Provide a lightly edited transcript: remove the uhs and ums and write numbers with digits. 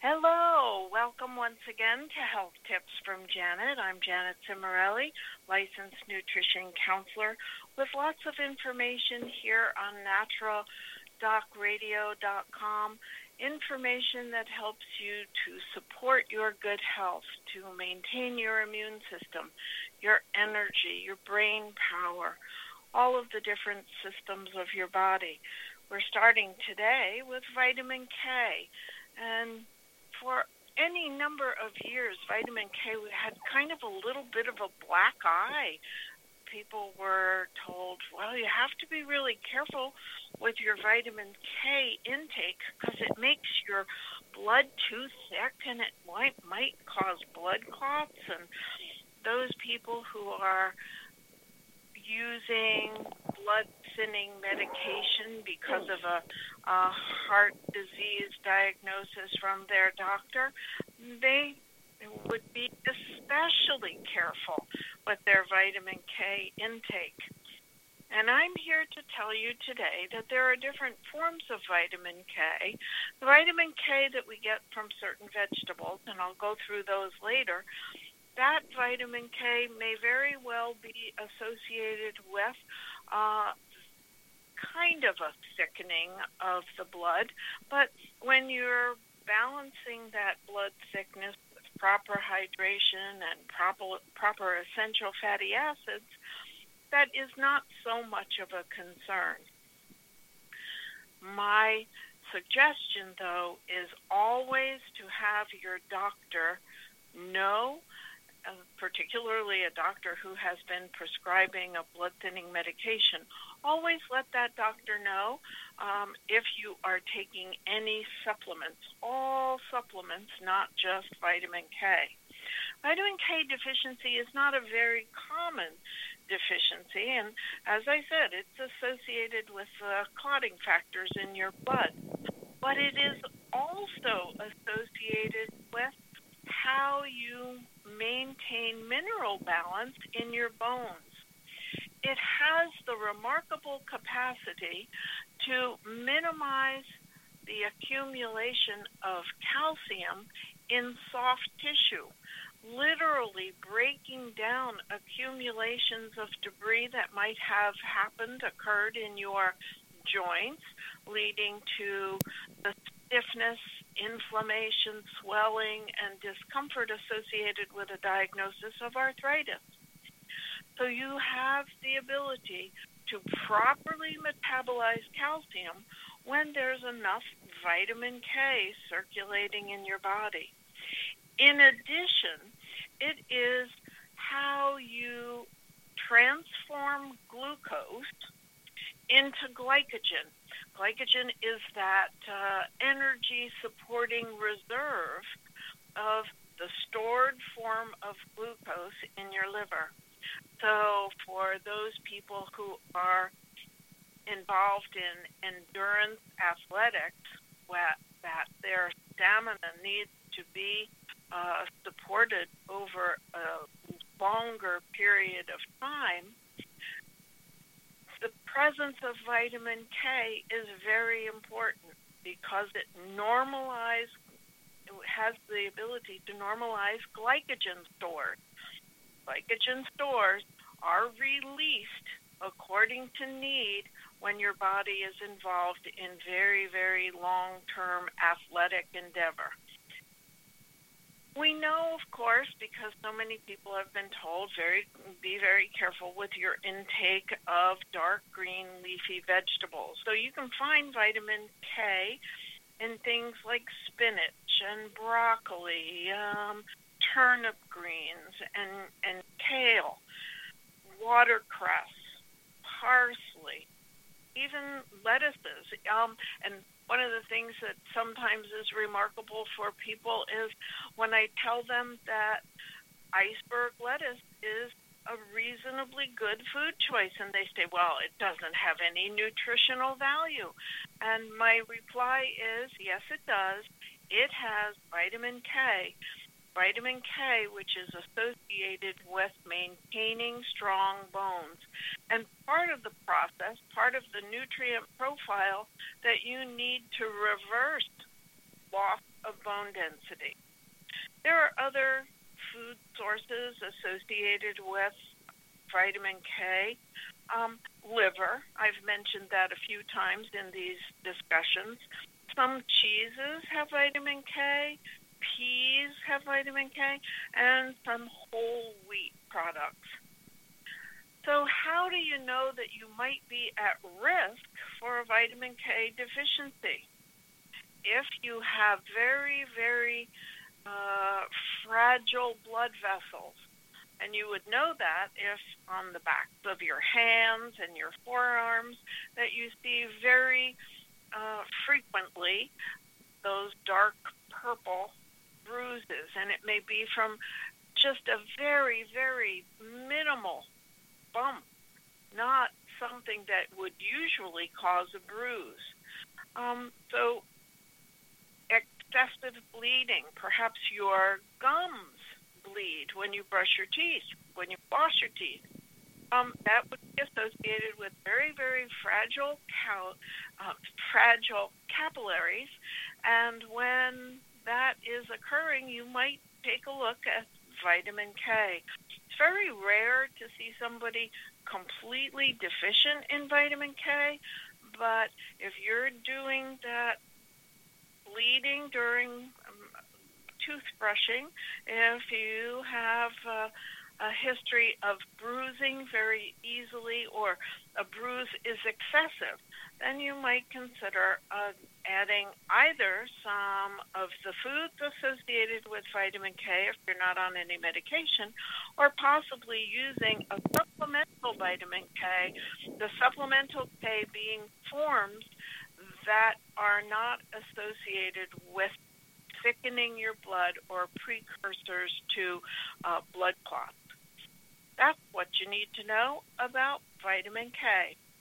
Hello, welcome once again to Health Tips from Janet. I'm Janet Cimarelli, licensed nutrition counselor, with lots of information here on naturaldocradio.com, information that helps you to support your good health, to maintain your immune system, your energy, your brain power, all of the different systems of your body. We're starting today with vitamin K, and for any number of years, vitamin K had kind of a little bit of a black eye. People were told, well, you have to be really careful with your vitamin K intake because it makes your blood too thick and it might cause blood clots. And those people who are using blood-thinning medication because of a heart disease diagnosis from their doctor, they would be especially careful with their vitamin K intake. And I'm here to tell you today that there are different forms of vitamin K. The vitamin K that we get from certain vegetables, and I'll go through those later, that vitamin K may very well be associated with kind of a thickening of the blood, but when you're balancing that blood thickness with proper hydration and proper essential fatty acids, that is not so much of a concern. My suggestion, though, is always to have your doctor know, particularly a doctor who has been prescribing a blood-thinning medication, always let that doctor know if you are taking any supplements, all supplements, not just vitamin K. Vitamin K deficiency is not a very common deficiency, and as I said, it's associated with clotting factors in your blood, but it is also associated with how you maintain mineral balance in your bones. It has the remarkable capacity to minimize the accumulation of calcium in soft tissue, literally breaking down accumulations of debris that might have occurred in your joints, leading to the stiffness, inflammation, swelling, and discomfort associated with a diagnosis of arthritis. So you have the ability to properly metabolize calcium when there's enough vitamin K circulating in your body. In addition, it is how you transform glucose into glycogen. Glycogen is that energy-supporting reserve of the stored form of glucose in your liver. So for those people who are involved in endurance athletics, that their stamina needs to be supported over a longer period of time, the presence of vitamin K is very important because it has the ability to normalize glycogen stores. Glycogen stores are released according to need when your body is involved in very, very long-term athletic endeavor. We know, of course, because so many people have been told, be very careful with your intake of dark green leafy vegetables. So you can find vitamin K in things like spinach and broccoli, turnip greens, and kale, watercress, parsley, even lettuces. And one of the things that sometimes is remarkable for people is when I tell them that iceberg lettuce is a reasonably good food choice, and they say, well, it doesn't have any nutritional value. And my reply is, yes, it does. It has vitamin K. Vitamin K, which is associated with maintaining strong bones. And part of the process, part of the nutrient profile that you need to reverse loss of bone density. There are other food sources associated with vitamin K. Liver, I've mentioned that a few times in these discussions. Some cheeses have vitamin K, peas have vitamin K, and some whole wheat products. So how do you know that you might be at risk for a vitamin K deficiency? If you have very, very fragile blood vessels, and you would know that if on the backs of your hands and your forearms that you see very frequently those dark purple bruises, and it may be from just a very, very minimal bump, not something that would usually cause a bruise. So excessive bleeding, perhaps your gums bleed when you brush your teeth, when you floss your teeth. That would be associated with very, very fragile capillaries. And when that is occurring, you might take a look at vitamin K. It's very rare to see somebody completely deficient in vitamin K, but if you're doing that bleeding during toothbrushing, if you have a history of bruising very easily or a bruise is excessive, then you might consider adding either some of the foods associated with vitamin K if you're not on any medication, or possibly using a supplemental vitamin K, the supplemental K being forms that are not associated with thickening your blood or precursors to blood clots. That's what you need to know about vitamin K.